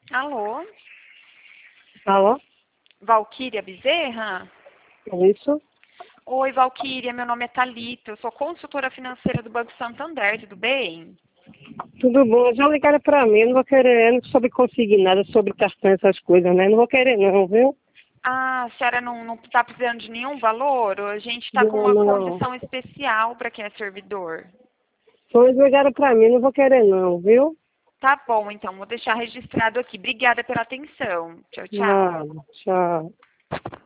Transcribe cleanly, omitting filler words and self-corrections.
Alô? Alô? Valquíria Bezerra? Isso? Oi, Valquíria, meu nome é Thalita, eu sou consultora financeira do Banco Santander, tudo bem? Tudo bom? Já ligaram pra mim, não vou querer, não sobre conseguir nada, sobre cartão, essas coisas, né? Não vou querer não, viu? Ah, a senhora não está precisando de nenhum valor? A gente está com Não, uma não. condição especial para quem é servidor. Pois ligaram pra mim, não vou querer não, viu? Tá bom, então, vou deixar registrado aqui. Obrigada pela atenção. Tchau, tchau. Ah, tchau.